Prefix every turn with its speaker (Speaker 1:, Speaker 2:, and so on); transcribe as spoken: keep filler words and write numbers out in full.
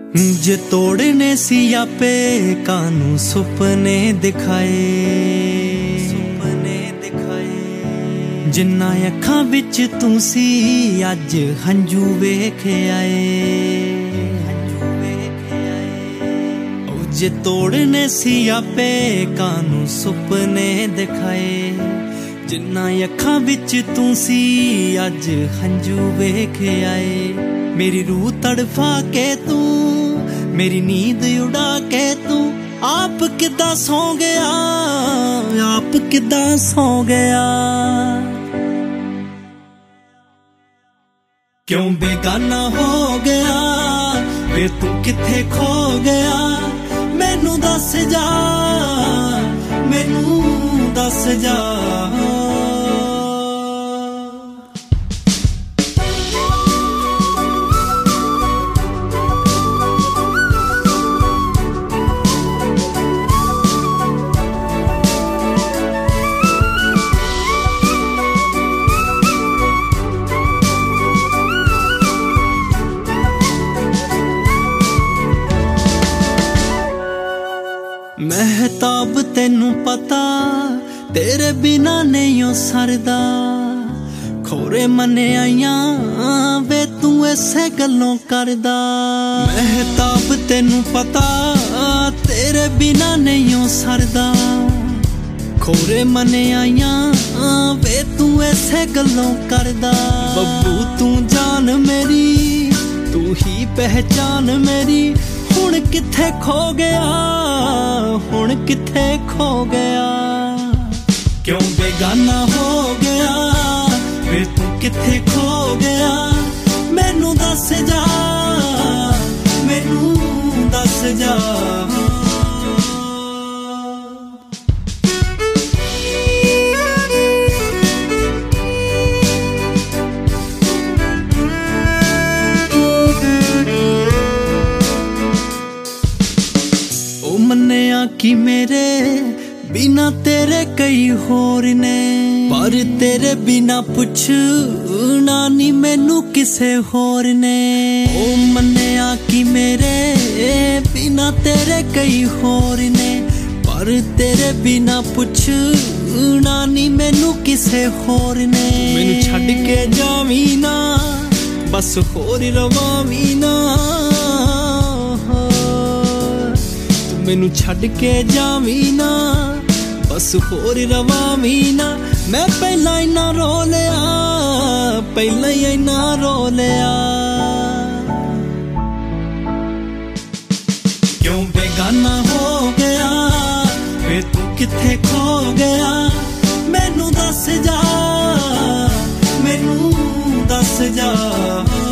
Speaker 1: जे तोड़ने सी आपे कानू सुपने दिखाए, सुपने दिखाए जिन्ना अखां विच तू सी अज हंजू वेख आए, हंजू वेख आए। जे तोड़ने सी आपे कानू सुपने दिखाए जिन्ना अखां विच तू सी अज हंजू वेख आए। मेरी रूह तड़फा के तू मेरी नींद उड़ा के तू आप किदा सो गया, आप किदा सो गया। क्यों बेगाना हो गया वे तू किथे खो गया, मैनू दस जा, मैनू दस जा। महताब तेनू पता तेरे बिना नहीं हो सरदा, खोरे मने आइया वे तू ऐसे गलों करदा। महताब तेनू पता तेरे बिना नहीं हो सरदा, खोरे मने आइया वे तू ऐसे गलों करदा। बब्बू तू जान मेरी तू ही पहचान मेरी, हुण किथे खो गया, हुण किथे खो गया। क्यों बेगाना हो गया वे तू किथे खो गया, मैनू दस जा, मैनू दस जा। मन्निया कि मेरे बिना तेरे कई होर ने, पर तेरे बिना पुछना नी मैनू किसे होर ने। ओ मन्निया कि मेरे बिना तेरे कई होर ने, पर तेरे बिना पुछना नी मैनू किसे होर ने। मैनू छड्ड के जावी ना बस होर रवावी ना, मैनू छड्ड के जावी ना बस होर रवावी ना। मैं पहला इना रो लिया, पहला ही इना रो लिया। क्यों बेगाना हो गया वे तू किथे खो गया, मैनू दस जा, मैनू दस जा।